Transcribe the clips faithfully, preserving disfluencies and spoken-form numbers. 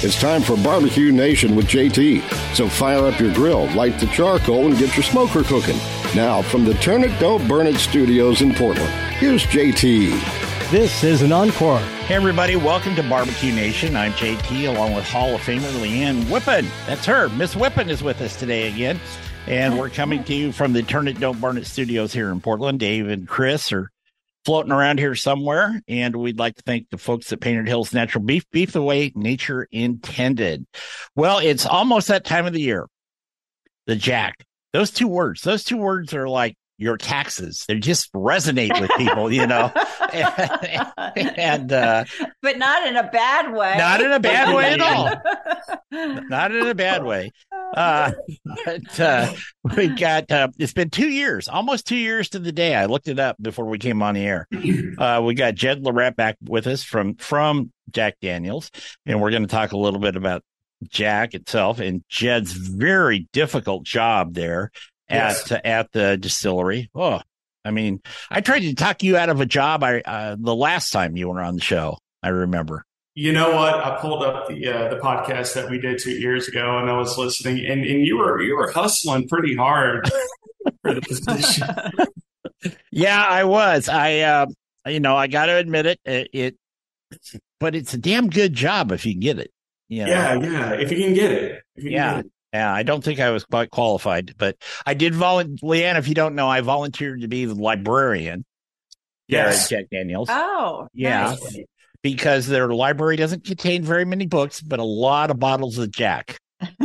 It's time for Barbecue Nation with J T. So fire up your grill, light the charcoal, and get your smoker cooking. Now, from the Turn It, Don't Burn It studios in Portland, here's J T. This is an encore. Hey, everybody. Welcome to Barbecue Nation. I'm J T, along with Hall of Famer Leanne Whippen. That's her. Miss Whippen is with us today again. And we're coming to you from the Turn It, Don't Burn It studios here in Portland. Dave and Chris are floating around here somewhere. And we'd like to thank the folks at Painted Hills Natural Beef, beef the way nature intended. Well, it's almost that time of the year. The Jack. Those two words, those two words are like your taxes. They just resonate with people, you know, and, and uh, but not in a bad way. Not in a bad way at all. Not in a bad way. Uh, but uh, we got, uh, it's been two years, almost two years to the day. I looked it up before we came on the air. Uh, we got Jed Lorette back with us from, from Jack Daniels, and we're going to talk a little bit about Jack itself and Jed's very difficult job there at yes. uh, at the distillery. Oh, I mean, I tried to talk you out of a job. I uh, the last time you were on the show, I remember. You know what? I pulled up the uh, the podcast that we did two years ago, and I was listening, and, and you were you were hustling pretty hard for the position. Yeah, I was. I uh, you know, I got to admit it, it. It, but it's a damn good job if you get it. You know? Yeah, yeah. If you can get it. If you yeah. Can get it. Yeah, I don't think I was quite qualified, but I did volunteer. Leanne, if you don't know, I volunteered to be the librarian. Yes. There at Jack Daniels. Oh, yeah. Nice. Because their library doesn't contain very many books, but a lot of bottles of Jack.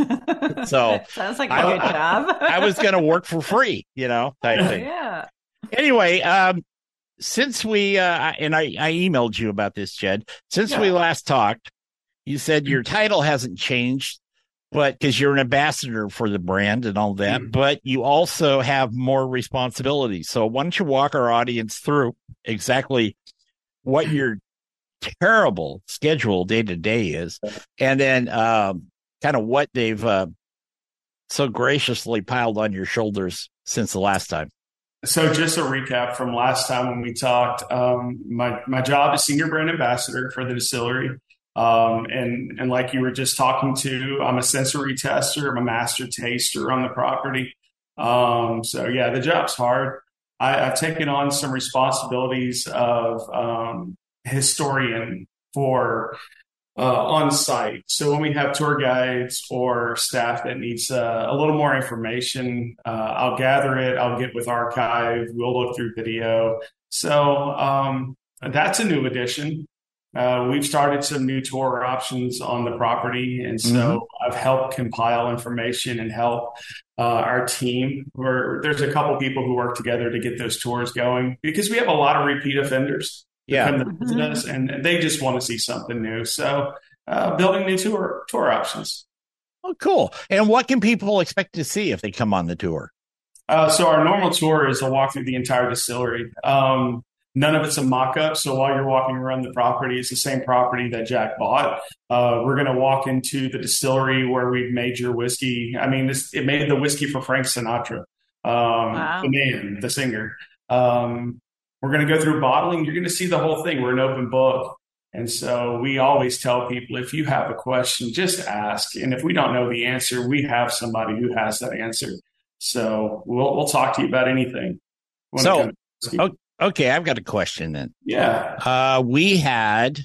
So sounds like a I, good job. I, I was going to work for free, you know, type thing. Yeah. Anyway, um, since we, uh, and I, I emailed you about this, Jed, since yeah. we last talked, you said your title hasn't changed. But because you're an ambassador for the brand and all that, mm. but you also have more responsibility. So why don't you walk our audience through exactly what your terrible schedule day to day is, and then um, kind of what they've uh, so graciously piled on your shoulders since the last time. So just a recap from last time when we talked, um, my, my job is senior brand ambassador for the distillery. Um, and, and like you were just talking to, I'm a sensory tester. I'm a master taster on the property. Um, so yeah, the job's hard. I, I've taken on some responsibilities of, um, historian for, uh, on site. So when we have tour guides or staff that needs uh, a little more information, uh, I'll gather it. I'll get with archive. We'll look through video. So, um, that's a new addition. Uh, we've started some new tour options on the property, and so mm-hmm. I've helped compile information and help uh, our team. Where there's a couple people who work together to get those tours going because we have a lot of repeat offenders yeah. that come to visit us, and they just want to see something new. So, uh, building new tour tour options. Oh, cool! And what can people expect to see if they come on the tour? Uh, so our normal tour is a walk through the entire distillery. Um, None of it's a mock-up. So while you're walking around the property, it's the same property that Jack bought. Uh, we're going to walk into the distillery where we've made your whiskey. I mean, this, it made the whiskey for Frank Sinatra, um, wow. the man, the singer. Um, we're going to go through bottling. You're going to see the whole thing. We're an open book. And so we always tell people, if you have a question, just ask. And if we don't know the answer, we have somebody who has that answer. So we'll, we'll talk to you about anything. So, okay. Okay, I've got a question then. Yeah. Uh, we had,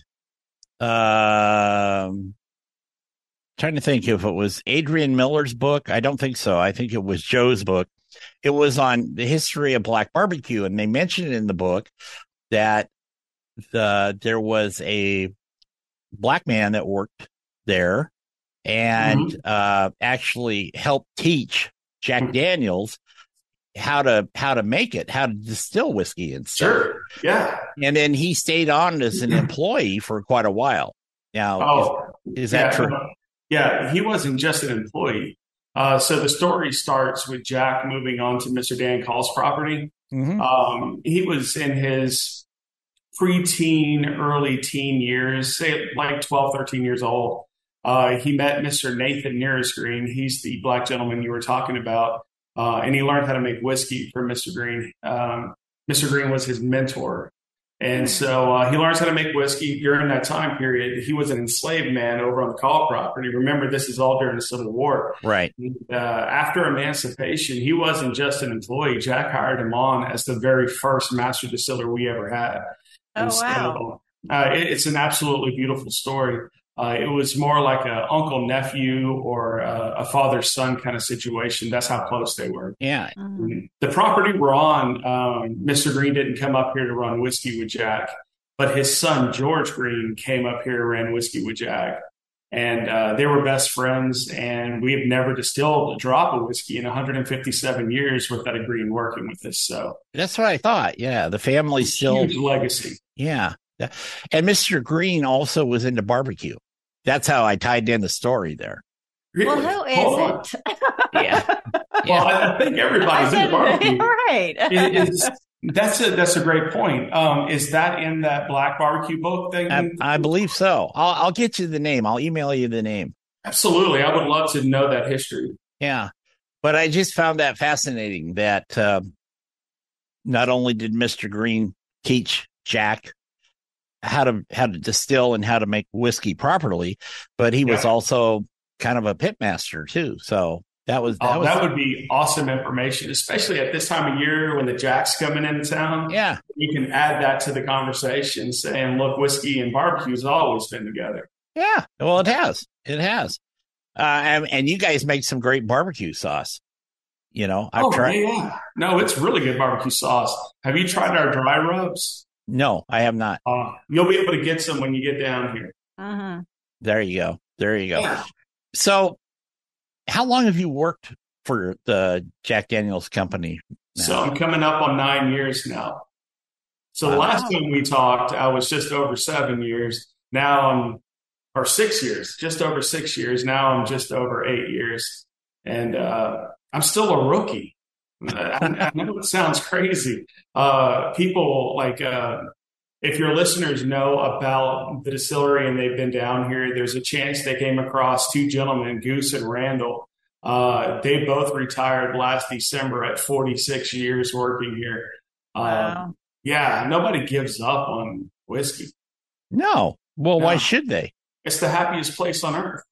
um, trying to think if it was Adrian Miller's book. I don't think so. I think it was Joe's book. It was on the history of black barbecue. And they mentioned in the book that the, there was a black man that worked there and, mm-hmm. uh, actually helped teach Jack mm-hmm. Daniels how to how to make it, how to distill whiskey and stuff. Sure. Yeah. And then he stayed on as an employee for quite a while. Now, oh, is, is that yeah, true? Yeah, he wasn't just an employee. Uh, so the story starts with Jack moving on to Mister Dan Call's property. Mm-hmm. Um, he was in his pre-teen, early teen years, say like twelve, thirteen years old. Uh, he met Mister Nathan Nearest-Green. He's the black gentleman you were talking about. Uh, and he learned how to make whiskey from Mister Green. Um, Mister Green was his mentor. And so uh, he learns how to make whiskey. During that time period, he was an enslaved man over on the Call property. Remember, this is all during the Civil War. Right. Uh, after emancipation, he wasn't just an employee. Jack hired him on as the very first master distiller we ever had. Oh, And wow. So, uh, it, it's an absolutely beautiful story. Uh, it was more like a uncle nephew or a, a father son kind of situation. That's how close they were. Yeah. Mhm. The property we're on, um, Mister Green didn't come up here to run whiskey with Jack, but his son George Green came up here and ran whiskey with Jack, and uh, they were best friends. And we have never distilled a drop of whiskey in one hundred fifty-seven years without a Green working with us. So That's what I thought. Yeah. The family's still. huge legacy. Yeah. And Mister Green also was into barbecue. That's how I tied in the story there. Well, Really? who Hold on. isn't? Yeah. Well, I I think everybody's into barbecue. Right. It is- that's a that's a great point. Um, is that in that black barbecue book thing? I, I believe so. I'll, I'll get you the name. I'll email you the name. Absolutely. I would love to know that history. Yeah. But I just found that fascinating that uh, not only did Mister Green teach Jack how to how to distill and how to make whiskey properly, but he was Yeah. also kind of a pit master too. So that was that Oh, was that would be awesome information, especially at this time of year when the Jack's coming into town. yeah. You can add that to the conversation, saying, look, whiskey and barbecue has always been together. Yeah. Well, it has. It has. Uh, and, and you guys make some great barbecue sauce. You know, I've oh, tried. yeah. No, it's really good barbecue sauce. Have you tried our dry rubs? No, I have not. Uh, you'll be able to get some when you get down here. Mhm. There you go. There you go. Yeah. So, how long have you worked for the Jack Daniels company now? So I'm coming up on nine years now. So the Wow. last time we talked, I was just over seven years. Now I'm, or six years, just over six years. Now I'm just over eight years. And uh, I'm still a rookie. I, I know it sounds crazy. Uh, people like, uh, if your listeners know about the distillery and they've been down here, there's a chance they came across two gentlemen, Goose and Randall. Uh, they both retired last December at forty-six years working here. Um, Wow. yeah, nobody gives up on whiskey. No. Well, why No. should they? It's the happiest place on earth.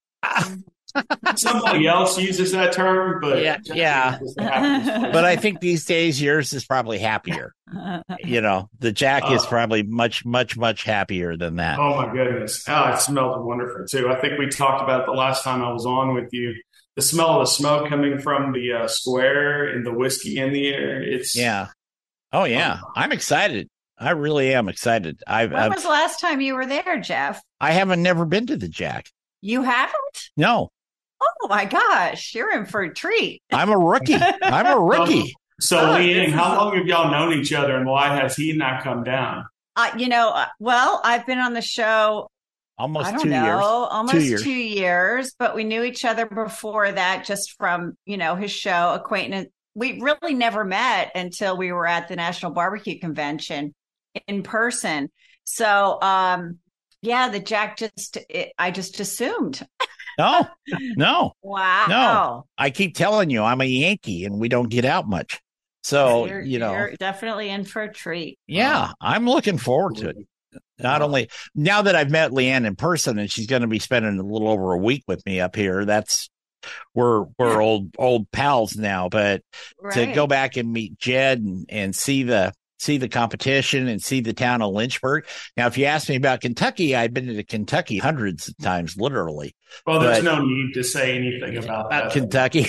Somebody else uses that term, but Yeah, yeah. it's the happiest place. But I think these days yours is probably happier. You know, the Jack is Oh. probably much, much, much happier than that. Oh my goodness. Oh, it smells wonderful too. I think we talked about it the last time I was on with you. The smell of the smoke coming from the uh, square and the whiskey in the air. It's Yeah. Oh yeah. I'm excited. I really am excited. I've, When I've was the last time you were there, Jeff? I haven't never been to the Jack. You haven't? No, Oh my gosh, you're in for a treat. I'm a rookie. I'm a rookie. So, Oh, Leanne, this how is- long have y'all known each other and why has he not come down? Uh, you know, uh, well, I've been on the show, Almost I don't two know, years. almost Two years. two years, but we knew each other before that just from, you know, his show acquaintance. We really never met until we were at the National Barbecue Convention in person. So, um, yeah, the Jack just, it, I just assumed. No, no. Wow. No. I keep telling you, I'm a Yankee and we don't get out much. So, you're, you know, you're definitely in for a treat. yeah, I'm looking forward to it. Not only now that I've met Leanne in person and she's going to be spending a little over a week with me up here, that's we're we're old old pals now. But to Right. go back and meet Jed and, and see the see the competition and see the town of Lynchburg. Now, if you ask me about Kentucky, I've been to Kentucky hundreds of times, literally. Well, there's But- no need to say anything about About that. Kentucky.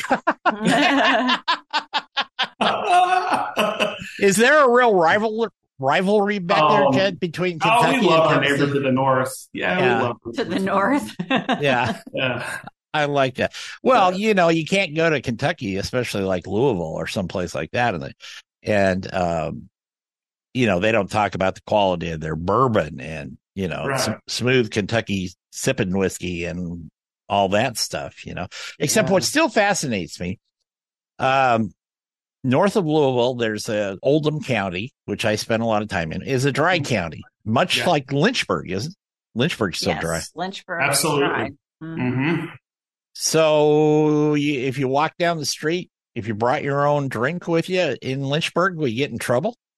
Is there a real rival rivalry back there, Um, Jed, between oh, Kentucky we love our and neighbor Tennessee? to the north. Yeah, Yeah. we love her. To the north. Yeah. Yeah. I like that. Well, you know, you can't go to Kentucky, especially like Louisville or someplace like that. And, and um, you know, they don't talk about the quality of their bourbon and, you know, Right. s- smooth Kentucky sipping whiskey and all that stuff, you know, except Yeah. what still fascinates me. Um, north of Louisville, there's a Oldham County, which I spent a lot of time in, is a dry county, much Yeah. like Lynchburg, isn't it? Lynchburg's still Yes, dry. Lynchburg. is Absolutely. dry. Mhm. Mm-hmm. So you, if you walk down the street, if you brought your own drink with you in Lynchburg, will you get in trouble?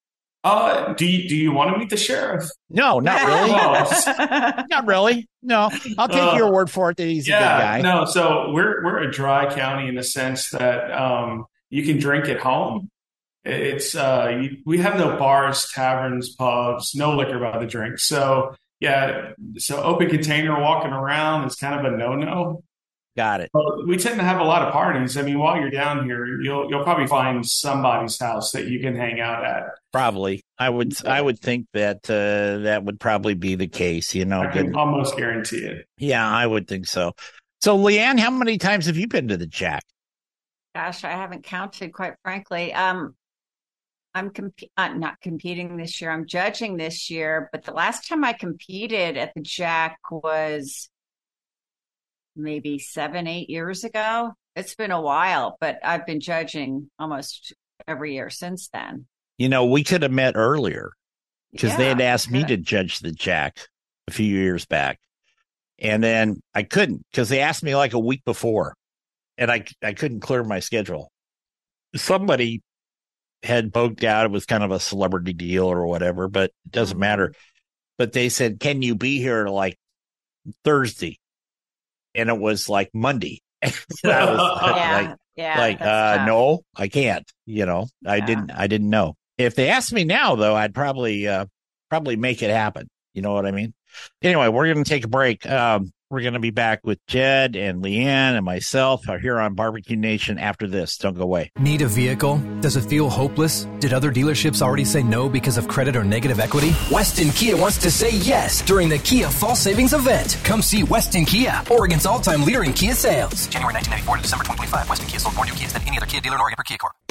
Uh, do you do you want to meet the sheriff? No, not really. Not really. No, I'll take uh, your word for it that he's yeah, a good guy. No, so we're we're a dry county in the sense that um, you can drink at home. It's uh, you, we have no bars, taverns, pubs, no liquor by the drink. So yeah, so open container walking around is kind of a no-no. Got it. But we tend to have a lot of parties. I mean, while you're down here, you'll you'll probably find somebody's house that you can hang out at. Probably, I would I would think that uh, that would probably be the case. You know, I can almost guarantee it. Yeah, I would think so. So, Leanne, how many times have you been to the Jack? Gosh, I haven't counted, quite frankly. Um, I'm comp- uh, not competing this year. I'm judging this year. But the last time I competed at the Jack was maybe seven, eight years ago. It's been a while, but I've been judging almost every year since then. You know, we could have met earlier because Yeah, they had asked me good. to judge the Jack a few years back. And then I couldn't because they asked me like a week before and I, I couldn't clear my schedule. Somebody had poked out. It was kind of a celebrity deal or whatever, but it doesn't matter. But they said, can you be here like Thursday? And it was like Monday. And I was Yeah, like, yeah. like that's uh, tough. no, I can't. You know, I Yeah. didn't. I didn't know. If they asked me now, though, I'd probably uh, probably make it happen. You know what I mean? Anyway, we're going to take a break. Um, we're going to be back with Jed and Leanne and myself here on Barbecue Nation after this. Don't go away. Need a vehicle? Does it feel hopeless? Did other dealerships already say no because of credit or negative equity? Weston Kia wants to say yes during the Kia Fall Savings Event. Come see Weston Kia, Oregon's all-time leader in Kia sales. January nineteen ninety-four to December twenty twenty-five. Weston Kia sold more new Kias than any other Kia dealer in Oregon per Kia Corp.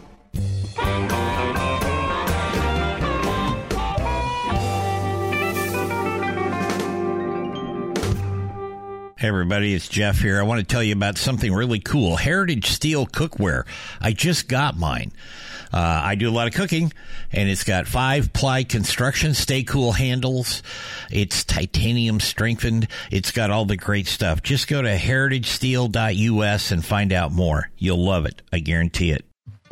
Hey everybody, it's Jeff here. I want to tell you about something really cool. Heritage Steel Cookware. I just got mine. Uh, I do a lot of cooking, and it's got five-ply construction, stay cool handles. It's titanium strengthened. It's got all the great stuff. Just go to heritage steel dot U S and find out more. You'll love it. I guarantee it.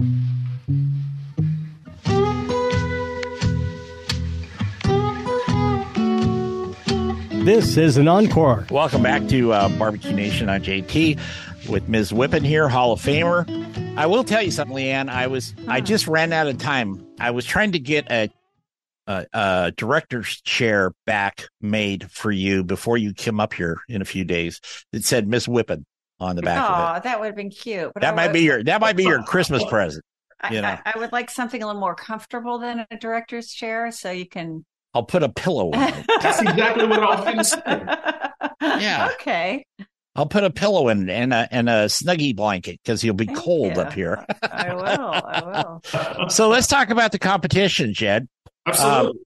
This is an encore. Welcome back to uh, Barbecue Nation on J T with Miz Whippen here, Hall of Famer. I will tell you something, Leanne. I was I just ran out of time. I was trying to get a, a, a director's chair back made for you before you come up here in a few days. It said Miz Whippen on the back Oh, of it. that would have been cute. But That I might would- be your that might be your Christmas present. I, you know. I, I would like something a little more comfortable than a director's chair, so you can. I'll put a pillow in it. That's exactly what I was going to say. Yeah. Okay. I'll put a pillow in and a and a snuggie blanket because you'll be Thank cold you. up here. I will. I will. So let's talk about the competition, Jed. Absolutely.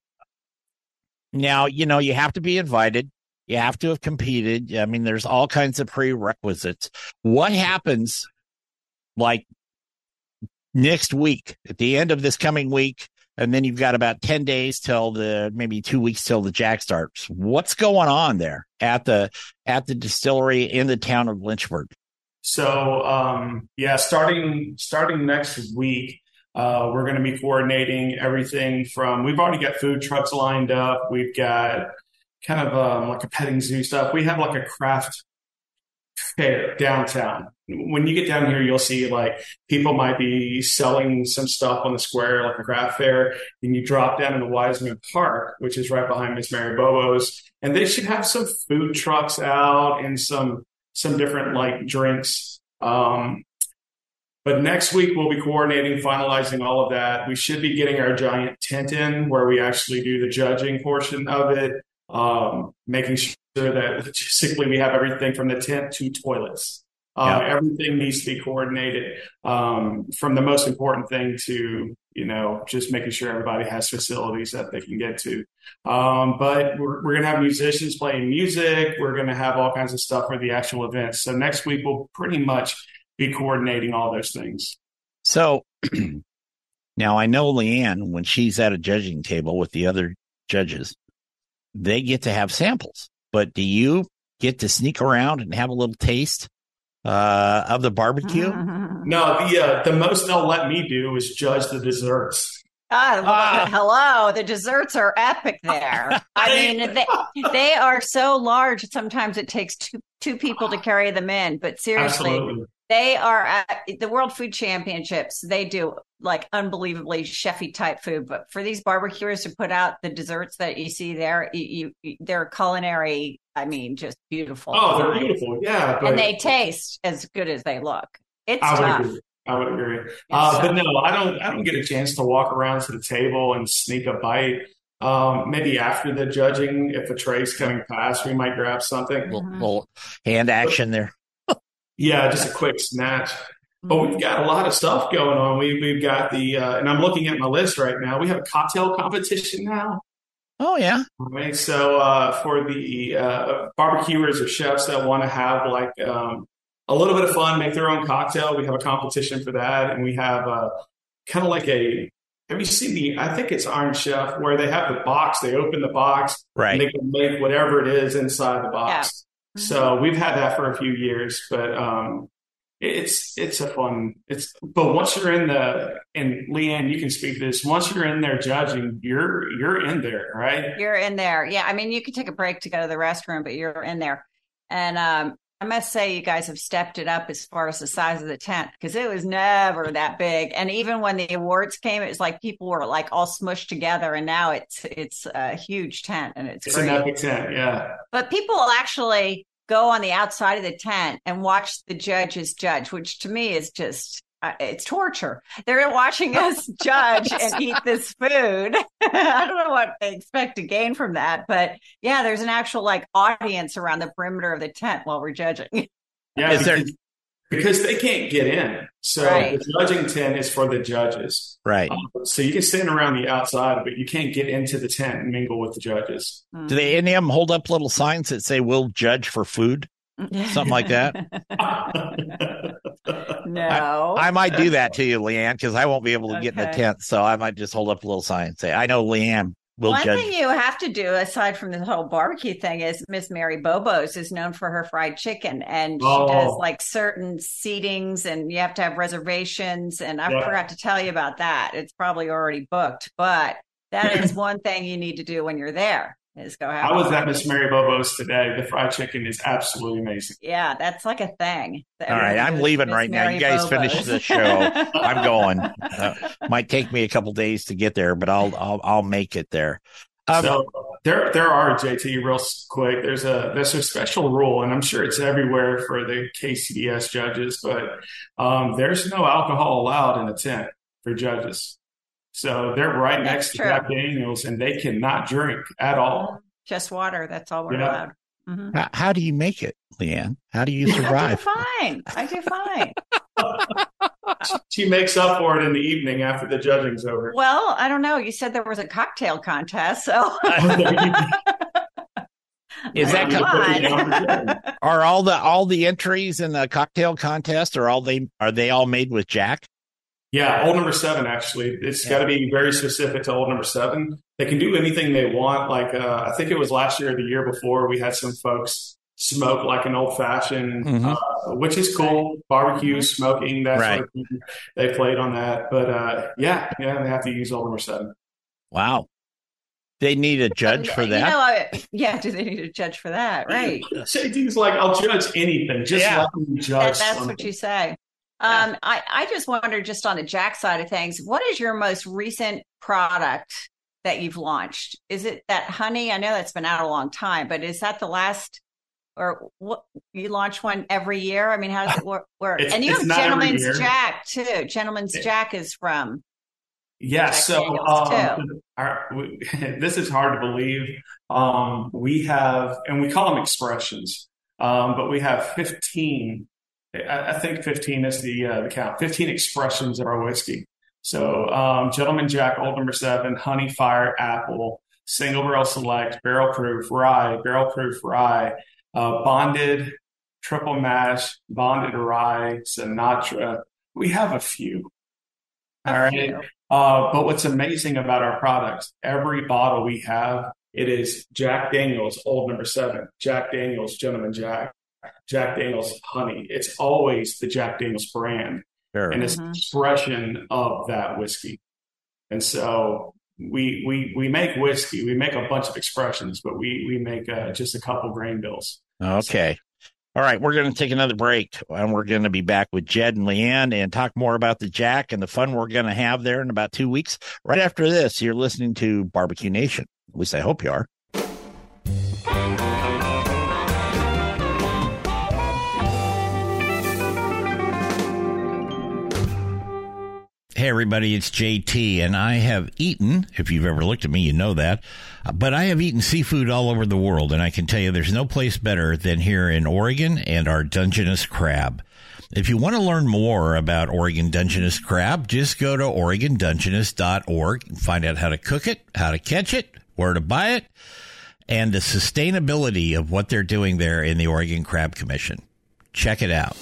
Now, you know, you have to be invited. You have to have competed. I mean, there's all kinds of prerequisites. What happens like next week, at the end of this coming week, and then you've got about ten days till the, maybe two weeks till the Jack starts. What's going on there at the, at the distillery in the town of Lynchburg? So, um, yeah, starting starting next week, uh, we're going to be coordinating everything from, we've already got food trucks lined up. We've got kind of um, like a petting zoo stuff. We have like a craft fair downtown. When you get down here, you'll see like people might be selling some stuff on the square, like a craft fair. Then you drop down into Wiseman Park, which is right behind Miss Mary Bobo's, and they should have some food trucks out and some some different like drinks. Um, but next week we'll be coordinating, finalizing all of that. We should be getting our giant tent in where we actually do the judging portion of it, um, making sure that logistically we have everything from the tent to toilets. Um, Yeah. Everything needs to be coordinated, um, from the most important thing to, you know, just making sure everybody has facilities that they can get to. Um, but we're, we're going to have musicians playing music. We're going to have all kinds of stuff for the actual events. So next week we'll pretty much be coordinating all those things. So now I know Leanne, when she's at a judging table with the other judges, they get to have samples. But do you get to sneak around and have a little taste uh, of the barbecue? No, the uh, the most they'll let me do is judge the desserts. Ah, well, Ah. hello. The desserts are epic there. I mean, they, they are so large. Sometimes it takes two two people to carry them in. But seriously, Absolutely. they are at the World Food Championships. They do like unbelievably chefy type food. But for these barbecuers to put out the desserts that you see there, you, you they're culinary. I mean, just beautiful. Oh, they're designs. beautiful. Yeah. But And they taste as good as they look. It's I would tough. agree. I would agree. Uh, but no, I don't. I don't get a chance to walk around to the table and sneak a bite. Um, maybe after the judging, if a tray's coming past, we might grab something. Little, little hand action there. Yeah, just a quick snatch. But we've got a lot of stuff going on. We we've got the, uh, and I'm looking at my list right now. We have a cocktail competition now. Oh, yeah. Right. So uh, for the uh, barbecuers or chefs that want to have like um, a little bit of fun, make their own cocktail, we have a competition for that. And we have uh, kind of like a, have you seen the, I think it's Iron Chef, where they have the box, they open the box, Right. and they can make whatever it is inside the box. Yeah. So we've had that for a few years, but um, it's it's a fun, it's, but once you're in the, and Leanne, you can speak to this, once you're in there judging, you're, you're in there, right? You're in there. Yeah. I mean, you could take a break to go to the restroom, but you're in there. And um, I must say, you guys have stepped it up as far as the size of the tent, because it was never that big. And even when the awards came, it was like people were like all smushed together. And now it's it's a huge tent, and it's, It's great. an epic tent, yeah. But people will actually go on the outside of the tent and watch the judges judge, which to me is just, uh, it's torture. They're watching us judge and eat this food. I don't know what they expect to gain from that, but yeah, there's an actual like audience around the perimeter of the tent while we're judging. Yeah, Is there- because, because they can't get in. So Right. the judging tent is for the judges. Right. Um, so you can stand around the outside, but you can't get into the tent and mingle with the judges. Do they any of them hold up little signs that say "We'll judge for food"? Something like that? No. I might do that to you, Leanne, because I won't be able to get in the Okay. tent. So I might just hold up a little sign and say, "I know Leanne will One judge." thing you have to do, aside from the whole barbecue thing, is Miss Mary Bobos is known for her fried chicken, and she Oh. does like certain seatings, and you have to have reservations. And I Yeah. forgot to tell you about that. It's probably already booked, but that is one thing you need to do when you're there is go have. I was a at Miss Mary Bobo's today. The fried chicken is absolutely amazing. Yeah, that's like a thing. All right, I'm leaving right now. You guys finish the show. I'm going. Uh, might take me a couple days to get there, but I'll I'll I'll make it there. Um, so there, there are J T real quick. There's a there's a special rule, and I'm sure it's everywhere for the K C D S judges, but um, there's no alcohol allowed in the tent for judges. So they're right That's next to true. Jack Daniels, and they cannot drink at all. Just water. That's all we're Yeah. allowed. Mhm. how, how do you make it, Leanne? How do you I do survive? fine. I do fine. She makes up for it in the evening after the judging's over. Well, I don't know. You said there was a cocktail contest, so Is that Come com- on. are all the all the entries in the cocktail contest? Are all they are they all made with Jack? Yeah, old number seven, actually. It's Yeah. got to be very specific to old number seven. They can do anything they want. Like, uh, I think it was last year or the year before, we had some folks smoke like an old fashioned, Mhm. uh, which is cool. Barbecue, smoking, that Right. sort of thing. They played on that. But uh, yeah, yeah, they have to use old number seven. Wow, they need a judge for You that. know, I- yeah. Do they need a judge for that? Right. J D's like, I'll judge anything. Just Yeah. let me judge That, that's something. what you say. Um, I, I just wondered, just on the Jack side of things, what is your most recent product that you've launched? Is it that honey? I know that's been out a long time, but is that the last, or what you launch one every year? I mean, how does it work? work? It's- And you it's have not every Gentleman's year. Jack too. Gentleman's Jack is from. Yeah, Jack so Daniels, um, our, we, this is hard to believe. Um, we have, and we call them expressions, um, but we have fifteen. I, I think fifteen is the uh, the count. fifteen expressions of our whiskey. So, um, Gentleman Jack, Old Number Seven, Honey Fire, Apple, Single Barrel Select, Barrel Proof Rye, Barrel Proof Rye, uh, Bonded, Triple Mash, Bonded Rye, Sinatra. We have a few. A All right. few. Uh, but what's amazing about our products, every bottle we have, it is Jack Daniels, Old Number Seven, Jack Daniels, Gentleman Jack, Jack Daniels, Honey. It's always the Jack Daniels brand, Sure. and it's an Mhm. expression of that whiskey. And so we we we make whiskey. We make a bunch of expressions, but we we make uh, just a couple grain bills. Okay. All right, we're going to take another break, and we're going to be back with Jed and Leanne and talk more about the Jack and the fun we're going to have there in about two weeks. Right after this, you're listening to Barbecue Nation. At least I hope you are. Hey, everybody, it's J T, and I have eaten, if you've ever looked at me, you know that, but I have eaten seafood all over the world, and I can tell you there's no place better than here in Oregon and our Dungeness crab. If you want to learn more about Oregon Dungeness crab, just go to Oregon Dungeness dot org and find out how to cook it, how to catch it, where to buy it, and the sustainability of what they're doing there in the Oregon Crab Commission. Check it out.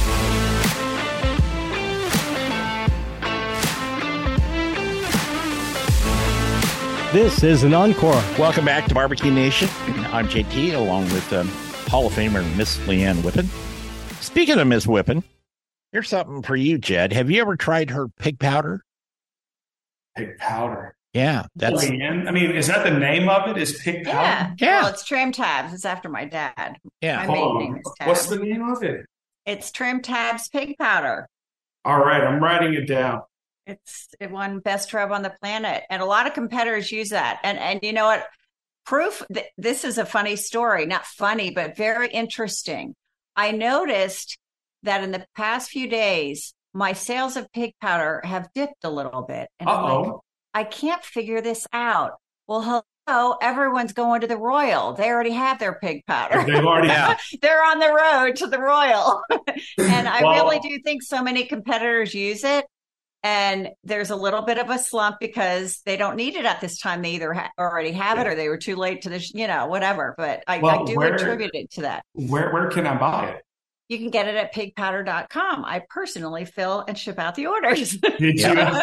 This is an encore. Welcome back to Barbecue Nation. I'm J T, along with um, Hall of Famer Miss Leanne Whippen. Speaking of Miss Whippen, here's something for you, Jed. Have you ever tried her pig powder? Pig powder. Yeah, that's. Leanne? I mean, is that the name of it? Is pig powder? Yeah. Yeah. Well, it's Trim Tabs. It's after my dad. Yeah. My Hold maiden on. name is Tab. What's the name of it? It's Trim Tabs Pig Powder. All right, I'm writing it down. It's it won best rub on the planet, and a lot of competitors use that. And and you know what? Proof. Th- this is a funny story, not funny, but very interesting. I noticed that in the past few days, my sales of pig powder have dipped a little bit, and I'm like, Uh-oh. I can't figure this out. Well, hello, everyone's going to the Royal. They already have their pig powder. They've already Yeah. They're on the road to the Royal, and I Well- really do think so many competitors use it. And there's a little bit of a slump because they don't need it at this time. They either ha- already have it or they were too late to this, you know, whatever. But I, Well, I do where- attribute it to that. Where where can I buy it? You can get it at pig powder dot com. I personally fill and ship out the orders. Did you?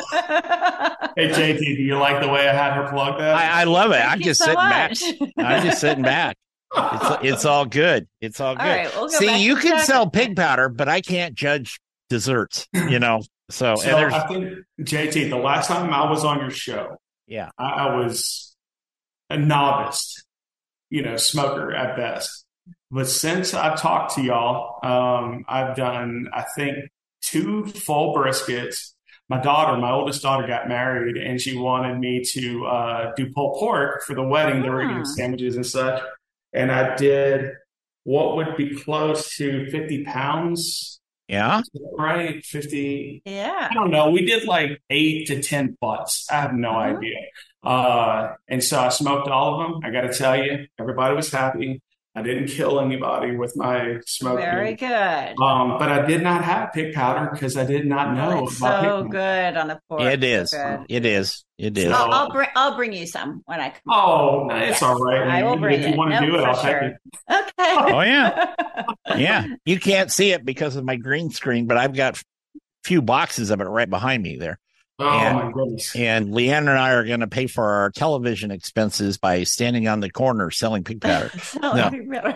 Hey, J T, do you like the way I had her plug that? I, I love it. Thank I'm you just so sitting much. back. I'm just sitting back. It's it's all good. It's all good. All right, we'll go See, back you to can Jack. sell pig powder, but I can't judge desserts. You know, so, So and there's I think, J T, the last time I was on your show, yeah. I, I was a novice, you know, smoker at best. But since I've talked to y'all, um, I've done, I think, two full briskets. My daughter, my oldest daughter, got married, and she wanted me to uh, do pulled pork for the wedding. They were Ah. getting sandwiches and such. And I did what would be close to fifty pounds, Yeah. right? fifty. Yeah. I don't know. We did like eight to ten butts. I have no Mhm. idea. Uh, and so I smoked all of them. I got to tell you, everybody was happy. I didn't kill anybody with my smoking. Very good. Um, but I did not have pig powder because I did not know Oh, it's about so pig powder. good on the pork. It is. So good. It is. It is. So- I'll, I'll bring. I'll bring you some when I come. Oh, no, it's Yes, all right. I will bring if you it. want to Nope, do it, for I'll sure. take it. Okay. Oh, yeah. Yeah. You can't see it because of my green screen, but I've got a few boxes of it right behind me there. Oh, And- my goodness. And Leanne and I are going to pay for our television expenses by standing on the corner selling pig powder. No.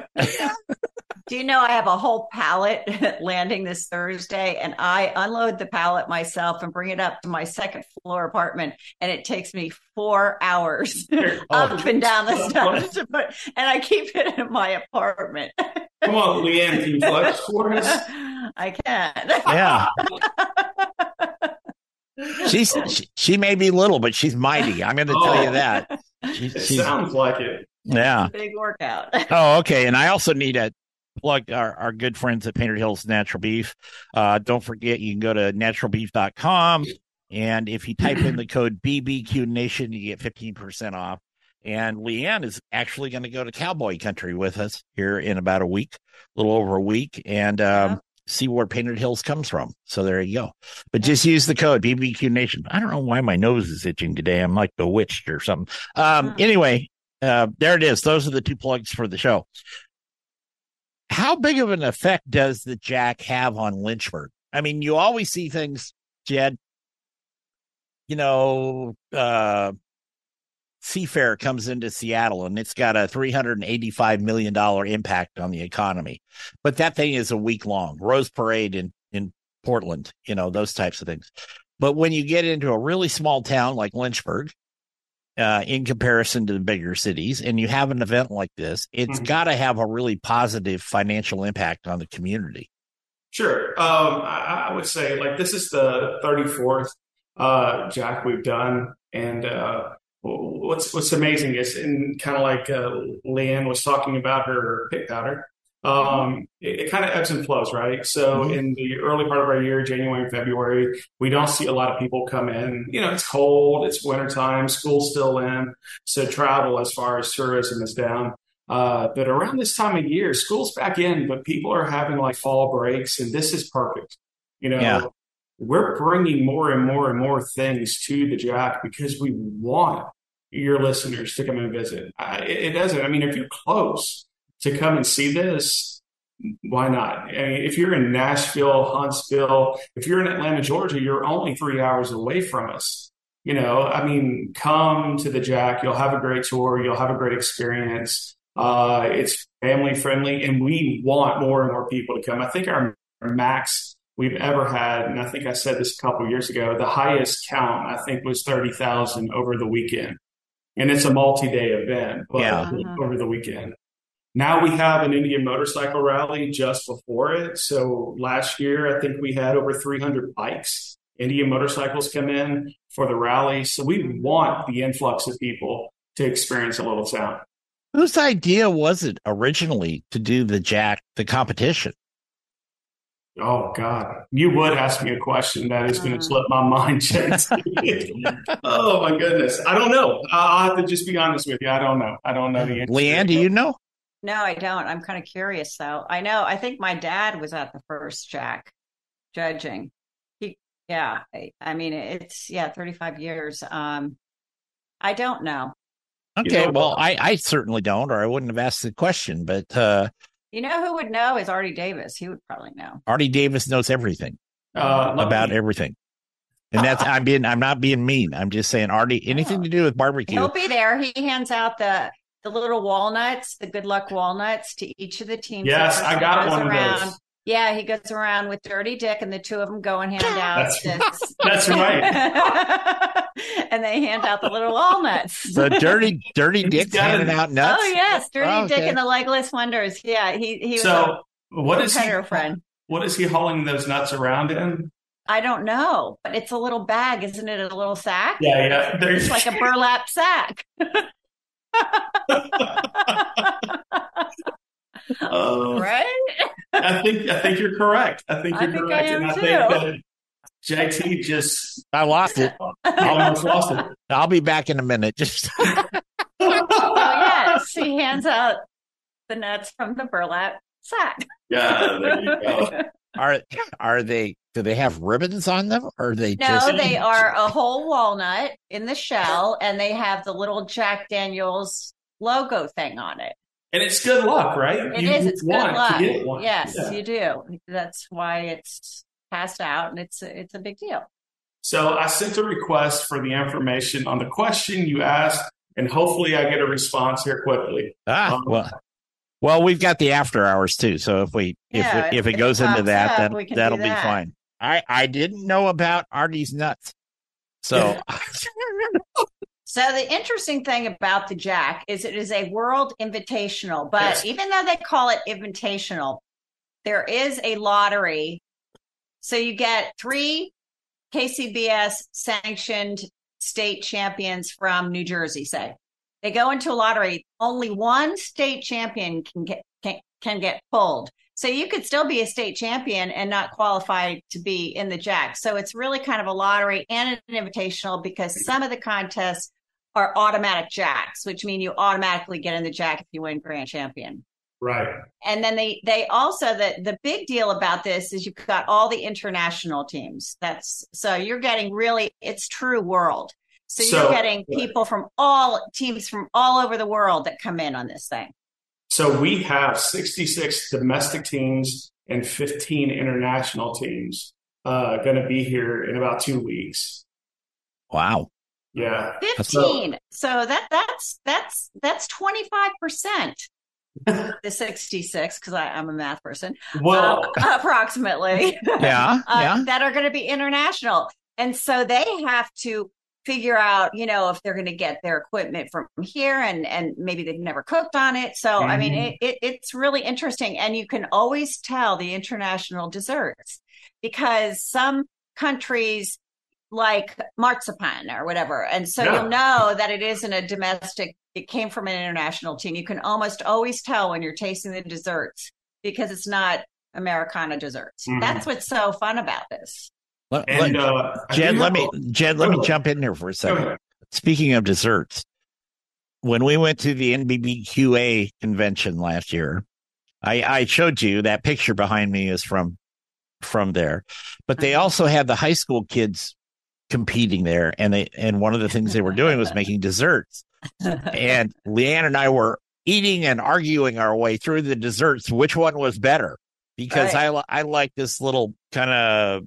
Do you know I have a whole pallet landing this Thursday, and I unload the pallet myself and bring it up to my second floor apartment, and it takes me four hours up and down the steps to put, and I keep it in my apartment. Come on, Leanne, can you flex for us? I can. Yeah. She's she, she may be little, but she's mighty. I'm going to tell you that. She, It she's, sounds like it. yeah. Big workout. Oh, okay. And I also need to plug our, our good friends at Painted Hills Natural Beef. Uh, don't forget, you can go to natural beef dot com. And if you type in the code B B Q Nation, you get fifteen percent off. And Leanne is actually going to go to cowboy country with us here in about a week, a little over a week, and um, Yeah. see where Painted Hills comes from. So there you go. But just use the code B B Q Nation. I don't know why my nose is itching today. I'm like bewitched or something. Um, Hmm. Anyway, uh, there it is. Those are the two plugs for the show. How big of an effect does the Jack have on Lynchburg? I mean, you always see things, Jed, you know, uh, Seafair comes into Seattle and it's got a three hundred eighty-five million dollars impact on the economy. But that thing is a week long. Rose Parade in, in Portland, you know, those types of things. But when you get into a really small town like Lynchburg, uh, in comparison to the bigger cities, and you have an event like this, it's mm-hmm. got to have a really positive financial impact on the community. Sure. Um, I, I would say like this is the thirty-fourth uh, Jack we've done. And uh, what's what's amazing is, in kind of like uh, Leanne was talking about her pig powder, um, it, it kind of ebbs and flows, right? So mm-hmm. in the early part of our year, January and February, we don't see a lot of people come in. You know, it's cold, it's wintertime, school's still in, so travel as far as tourism is down. Uh, but around this time of year, school's back in, but people are having like fall breaks, and this is perfect. You know, yeah. We're bringing more and more and more things to the Jack because we want your listeners to come and visit. I, it doesn't. I mean, if you're close to come and see this, why not? I mean, if you're in Nashville, Huntsville, if you're in Atlanta, Georgia, you're only three hours away from us. You know, I mean, come to the Jack. You'll have a great tour. You'll have a great experience. Uh, it's family friendly, and we want more and more people to come. I think our max we've ever had, and I think I said this a couple of years ago, the highest count I think was thirty thousand over the weekend, and it's a multi-day event, but yeah. over the weekend. Now we have an Indian motorcycle rally just before it. So last year, I think we had over three hundred bikes, Indian motorcycles come in for the rally. So we want the influx of people to experience a little town. Whose idea was it originally to do the Jack, the competition? Oh, God. You would ask me a question that is going to slip my mind, Chase. Oh, my goodness. I don't know. I'll have to just be honest with you. I don't know. I don't know the answer. Leanne, do you know? No, I don't. I'm kind of curious, though. I know. I think my dad was at the first Jack judging. He, yeah. I, I mean, it's, yeah, thirty-five years. Um, I don't know. Okay, You know, well, I, I certainly don't, or I wouldn't have asked the question. But uh, You know who would know is Artie Davis. He would probably know. Artie Davis knows everything uh, about everything, and that's I'm being I'm not being mean. I'm just saying, Artie, anything to do with barbecue. He'll be there. He hands out the the little walnuts, the good luck walnuts, to each of the teams. Yes, I got goes one around. of those. Yeah, he goes around with Dirty Dick, and the two of them go and hand out. That's, this. that's right. And they hand out the little walnuts. So dirty, dirty Dick's got handing it. out nuts. Oh yes, Dirty Oh, okay. Dick and the Legless Wonders. Yeah, he he was So a what is he? competitor friend. What is he hauling those nuts around in? I don't know, but it's a little bag, isn't it? A little sack. Yeah, yeah. There's It's like a burlap sack. Uh, Right? I think I think you're correct. I think I you're think correct, I am and I too. think that J T just I lost it. almost lost it. I'll be back in a minute. Just Oh yes, he hands out the nuts from the burlap sack. Yeah, there you go. are are they? Do they have ribbons on them, or are they No, just? they are a whole walnut in the shell, and they have the little Jack Daniels logo thing on it. And it's good luck, right? It you is. It's good want luck. to get one. Yes, Yeah. you do. That's why it's passed out, and it's a, it's a big deal. So I sent a request for the information on the question you asked, and hopefully I get a response here quickly. Ah, Um, well, well, we've got the after hours too. So if we Yeah, if if it if goes it into pops that, up, then we can that'll do be that. fine. I I didn't know about Artie's nuts, so So the interesting thing about the Jack is it is a world invitational, but Yes. even though they call it invitational, there is a lottery. So you get three K C B S sanctioned state champions from New Jersey, say. They go into a lottery. Only one state champion can get can, can get pulled. So you could still be a state champion and not qualify to be in the Jack. So it's really kind of a lottery and an invitational because some of the contests are automatic Jacks, which mean you automatically get in the Jack if you win grand champion. Right. And then they they also the the big deal about this is you've got all the international teams. That's so you're getting really it's true world. So, So- you're getting people from all teams from all over the world that come in on this thing. So we have sixty-six domestic teams and fifteen international teams uh, going to be here in about two weeks. wow. Yeah. fifteen. So that that's that's that's twenty-five percent. The sixty-six, because I'm a math person. Well, uh, approximately. Yeah, uh, yeah. that are going to be international. And so they have to figure out, you know, if they're going to get their equipment from here, and and maybe they've never cooked on it. So, mm-hmm. I mean, it, it, it's really interesting. And you can always tell the international desserts, because some countries like marzipan or whatever. And so yeah. you'll know that it isn't a domestic, it came from an international team. You can almost always tell when you're tasting the desserts, because it's not Americana desserts. Mm-hmm. That's what's so fun about this. Let, and, let, uh, Jed, let me Jed, let me jump in there for a second. Speaking of desserts, when we went to the N B B Q A convention last year, I, I showed you that picture behind me is from from there, but they also had the high school kids competing there, and they and one of the things they were doing was making desserts. And Leanne and I were eating and arguing our way through the desserts, which one was better, because right. I I like this little kind of.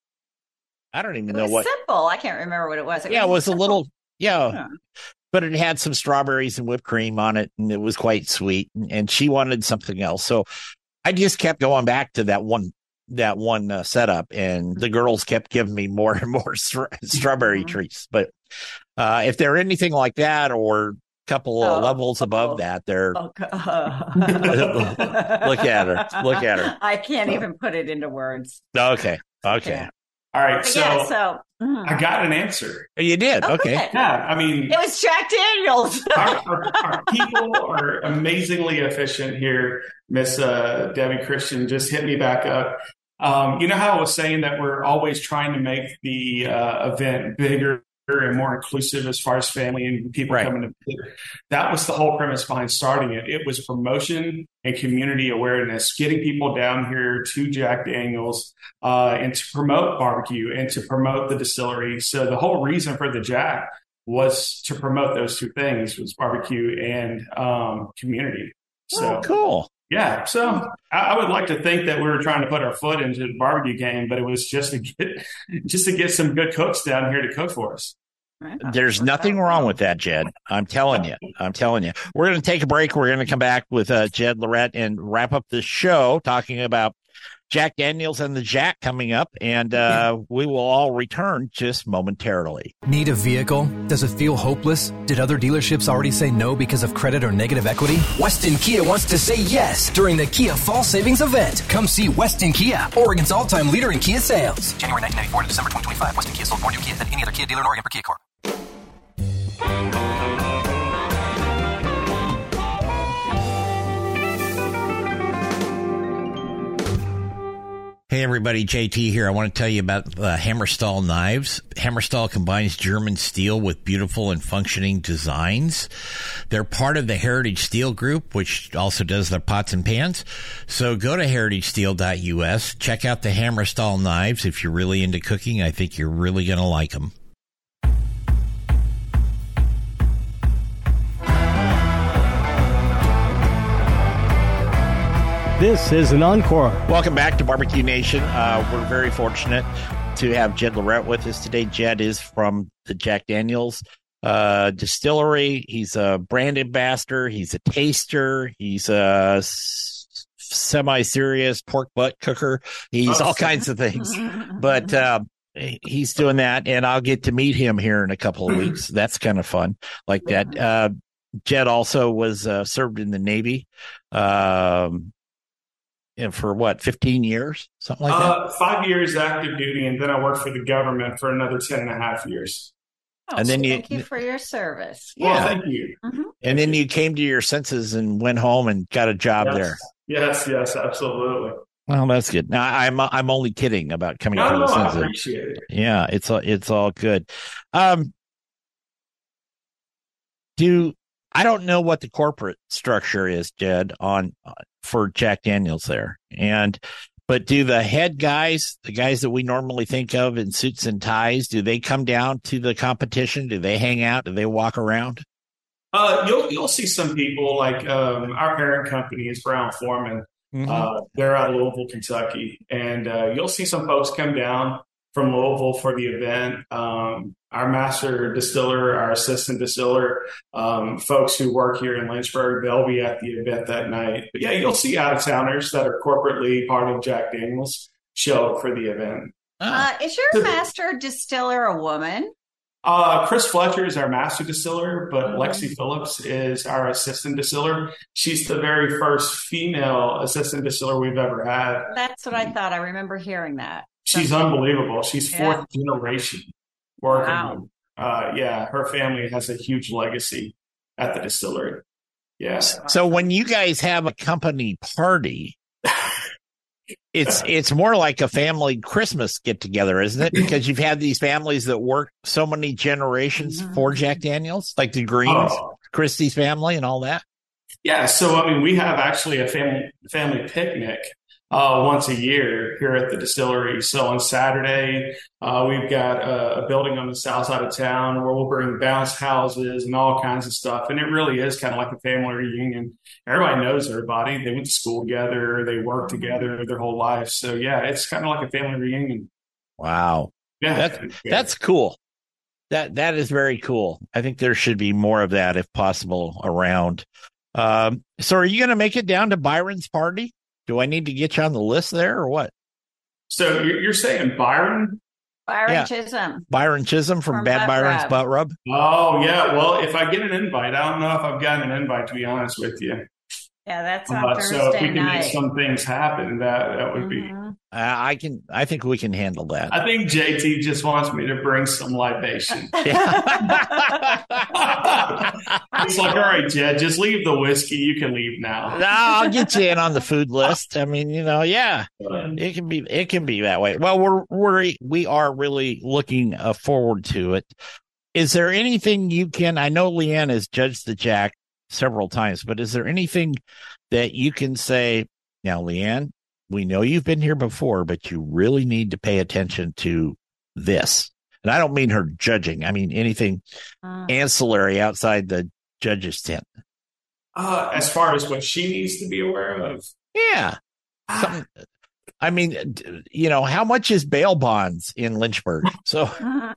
I don't even it know was what. Simple. I can't remember what it was. It yeah, was it was simple. a little. Yeah, yeah, but it had some strawberries and whipped cream on it, and it was quite sweet. And, and she wanted something else, so I just kept going back to that one, that one uh, setup, and the girls kept giving me more and more stra- strawberry mm-hmm. treats. But uh, if they're anything like that, or a couple of oh, levels above oh, that, they're. Oh, uh, look at her! Look at her! I can't even put it into words. Okay. Okay. Yeah. All right, so, yeah, so mm. I got an answer. You did? Oh, okay. Good. Yeah, I mean... It was Jack Daniels. our, our, our people are amazingly efficient here. Miss uh, Debbie Christian just hit me back up. Um, you know how I was saying that we're always trying to make the uh, event bigger and more inclusive as far as family and people right. coming to that was the whole premise behind starting it. It was promotion and community awareness, getting people down here to Jack Daniels uh, and to promote barbecue and to promote the distillery. So the whole reason for the Jack was to promote those two things, was barbecue and um, community. So oh, cool. Yeah, so I, I would like to think that we were trying to put our foot into the barbecue game, but it was just to get just to get some good cooks down here to cook for us. There's nothing wrong with that, Jed. I'm telling you. I'm telling you. We're going to take a break. We're going to come back with uh, Jed Lorette and wrap up the show talking about Jack Daniels and the Jack coming up, and uh, we will all return just momentarily. Need a vehicle? Does it feel hopeless? Did other dealerships already say no because of credit or negative equity? Weston Kia wants to say yes during the Kia Fall Savings Event. Come see Weston Kia, Oregon's all-time leader in Kia sales. January nineteen ninety-four to December twenty twenty-five. Weston Kia sold more new Kia than any other Kia dealer in Oregon per Kia Corp. Hey everybody, J T here. I want to tell you about uh, Hammerstall knives. Hammerstall combines German steel with beautiful and functioning designs. They're part of the Heritage Steel Group, which also does their pots and pans. So go to heritage steel dot U S. Check out the Hammerstall knives. If you're really into cooking, I think you're really going to like them. This is an encore. Welcome back to Barbecue Nation. Uh, we're very fortunate to have Jed Lorette with us today. Jed is from the Jack Daniels uh, distillery. He's a brand ambassador. He's a taster. He's a s- semi-serious pork butt cooker. He's all kinds of things. But uh, he's doing that, and I'll get to meet him here in a couple of weeks. That's kind of fun, like that. Uh, Jed also was uh, served in the Navy. Um And for what, fifteen years, something like uh, that? Five years active duty, and then I worked for the government for another ten and a half years. Oh, and then so you, thank you for your service. Well, yeah. thank you. Mm-hmm. And then you came to your senses and went home and got a job yes. there. Yes, yes, absolutely. Well, that's good. Now, I'm I'm only kidding about coming no, to no, the I senses. appreciate it. Yeah, it's all it's all good. Um, do I don't know what the corporate structure is, Jed, on uh, for Jack Daniels there, and but do the head guys, the guys that we normally think of in suits and ties, do they come down to the competition? Do they hang out? Do they walk around? Uh, you'll you'll see some people like um, our parent company is Brown-Forman. Mm-hmm. Uh, they're out of Louisville, Kentucky, and uh, you'll see some folks come down from Louisville for the event. Um, our master distiller, our assistant distiller, um, folks who work here in Lynchburg, they'll be at the event that night. But yeah, you'll see out-of-towners that are corporately part of Jack Daniels show up for the event. Uh, is your master distiller a woman? Uh, Chris Fletcher is our master distiller, but Mhm. Lexi Phillips is our assistant distiller. She's the very first female assistant distiller we've ever had. That's what I thought. I remember hearing that. She's unbelievable. She's fourth Yeah. generation working. Wow. Uh, yeah, her family has a huge legacy at the distillery. Yeah. So when you guys have a company party, it's it's more like a family Christmas get together, isn't it? Because you've had these families that work so many generations for Jack Daniels, like the Greens, Oh. Christie's family, and all that. Yeah, so I mean, we have actually a family family picnic uh, once a year here at the distillery. So on Saturday, uh, we've got a, a building on the south side of town where we'll bring bounce houses and all kinds of stuff. And it really is kind of like a family reunion. Everybody knows everybody. They went to school together. They worked together their whole life. So yeah, it's kind of like a family reunion. Wow, Yeah, that's that's cool. That that is very cool. I think there should be more of that if possible around. Um, so are you going to make it down to Byron's party? Do I need to get you on the list there or what? So you're, you're saying Byron? Byron Yeah. Chisholm. Byron Chisholm from, From Bad Butt Byron's Rub. Butt Rub? Oh, yeah. Well, if I get an invite, I don't know if I've gotten an invite, to be honest with you. Yeah, that's on Uh, Thursday so if we can night. make some things happen, that that would be. Mhm. Uh, I can. I think we can handle that. I think J T just wants me to bring some libation. It's like, all right, Jed, just leave the whiskey. You can leave now. No, I'll get you in on the food list. I mean, you know, yeah, it can be, it can be that way. Well, we're, we're, we are really looking uh, forward to it. Is there anything you can, I know Leanne has judged the Jack several times, but is there anything that you can say, now, Leanne, we know you've been here before, but you really need to pay attention to this. And I don't mean her judging. I mean, anything Mm. ancillary outside the judge's tent. Uh, as far as what she needs to be aware of. Yeah. Something, I mean, d- you know, how much is bail bonds in Lynchburg? So,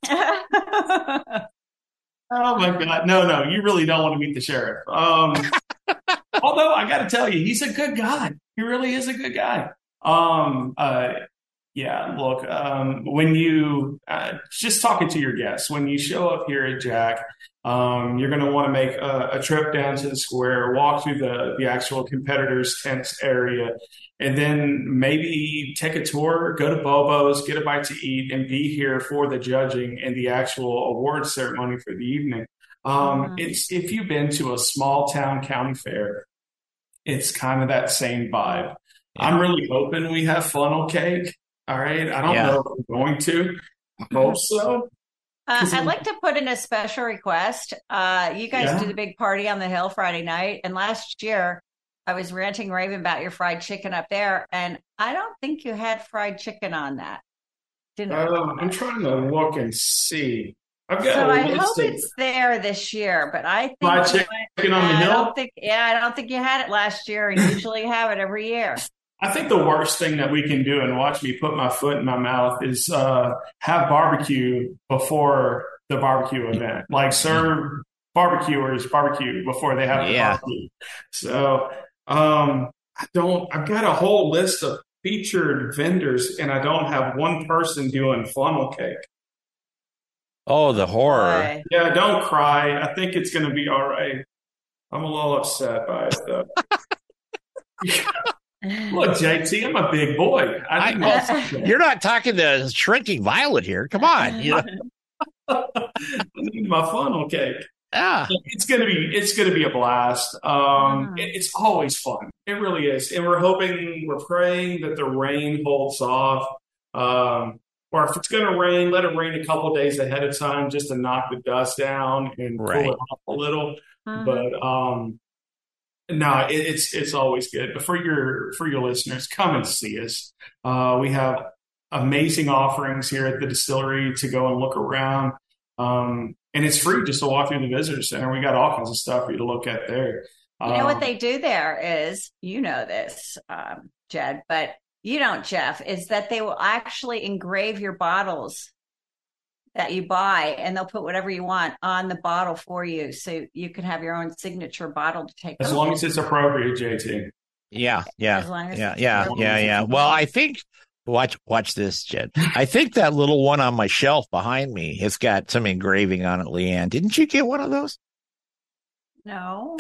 Oh my God. No, no, you really don't want to meet the sheriff. Um, although I got to tell you, he's a good guy. He really is a good guy. Um, uh, yeah, look, um, when you, uh, just talking to your guests, when you show up here at Jack, um, you're going to want to make a, a trip down to the square, walk through the, the actual competitors' tents area, and then maybe take a tour, go to Bobo's, get a bite to eat, and be here for the judging and the actual award ceremony for the evening. Um, Mhm. it's if you've been to a small town county fair, it's kind of that same vibe. I'm really hoping we have funnel cake. All right. I don't Yeah. know if we're going to. I hope so. Uh, I'd like to put in a special request. Uh, you guys Yeah. did a big party on the hill Friday night, and last year I was ranting raving about your fried chicken up there, and I don't think you had fried chicken on that. Didn't Um, I'm trying to look and see. I've got so a I list hope of it's there this year, but I think fried you chicken on the I hill. don't think, yeah, I don't think you had it last year, and usually you have it every year. I think the worst thing that we can do, and watch me put my foot in my mouth, is uh, have barbecue before the barbecue event. Like serve barbecuers barbecue before they have the Yeah. barbecue. So um, I don't. I've got a whole list of featured vendors, and I don't have one person doing funnel cake. oh, the horror. Boy. Yeah, don't cry. I think it's going to be all right. I'm a little upset by it though. Look, J T, I'm a big boy. I, think I- most- You're not talking to Shrinking Violet here. Come on. You know? I need my funnel cake. Yeah. It's gonna be it's gonna be a blast. Um, Mhm. it- it's always fun. It really is, and we're hoping, we're praying that the rain holds off. Um, or if it's gonna rain, let it rain a couple days ahead of time just to knock the dust down and Right. cool it off a little. Mhm. But um, no, it, it's it's always good. But for your for your listeners, come and see us. Uh, we have amazing offerings here at the distillery to go and look around. Um, and it's free just to walk through the visitor center. We got all kinds of stuff for you to look at there. You know what Um, they do there is, you know this, um, Jed, but you don't, Jeff, is that they will actually engrave your bottles that you buy, and they'll put whatever you want on the bottle for you, so you can have your own signature bottle to take as home. long as it's appropriate, J T. Yeah. Yeah. As long as Yeah. it's Yeah. appropriate. Yeah. Yeah. Well, I think Watch, watch this, Jed. I think that little one on my shelf behind me has got some engraving on it, Leanne. Didn't you get one of those? No.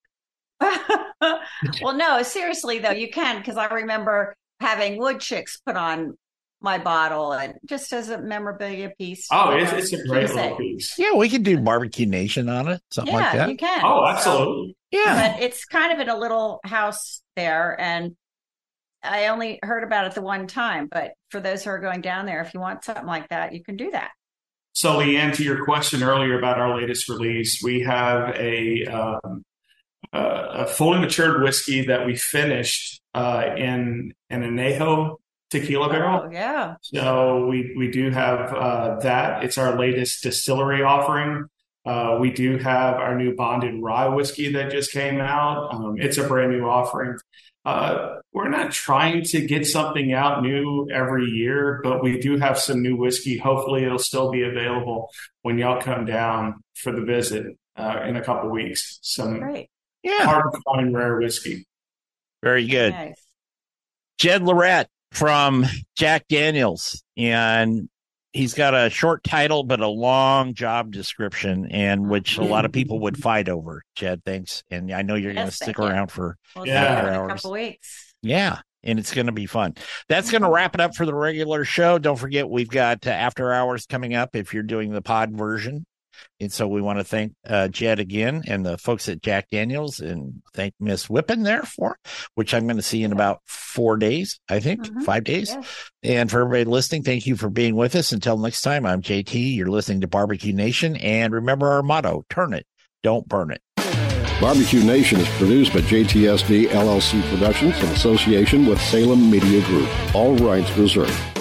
Well, no, seriously, though, you can, because I remember having wood chicks put on my bottle and just as a memorabilia piece. Oh, it's, it's a great little piece. Yeah, we could do Barbecue Nation on it, something yeah, like that. You can. Oh, absolutely. So, yeah. But it's kind of in a little house there, and I only heard about it the one time. But for those who are going down there, if you want something like that, you can do that. So, Leanne, to your question earlier about our latest release, we have a um, uh, a fully matured whiskey that we finished uh, in an añejo tequila barrel. Oh, yeah. So we we do have uh, that. It's our latest distillery offering. Uh, we do have our new bonded rye whiskey that just came out. Um, it's a brand new offering. Uh, we're not trying to get something out new every year, but we do have some new whiskey. Hopefully it'll still be available when y'all come down for the visit uh, in a couple weeks. Some Great. Yeah. hard to find rare whiskey. Very good. Nice. Jed Lorette from Jack Daniels, and he's got a short title but a long job description, and which a lot of people would fight over. Jed, thanks, and I know you're Yes, going to stick thank you. around for We'll Yeah. see you after in a hours. couple weeks. Yeah, and it's going to be fun. That's going to wrap it up for the regular show. Don't forget, we've got uh, after hours coming up if you're doing the pod version. And so we want to thank uh, Jed again and the folks at Jack Daniels, and thank Miss Whippen there for, which I'm going to see in about four days, I think, Mhm. five days. Yeah. And for everybody listening, thank you for being with us. Until next time, I'm J T. You're listening to Barbecue Nation. And remember our motto, turn it, don't burn it. Barbecue Nation is produced by J T S D L L C Productions in association with Salem Media Group. All rights reserved.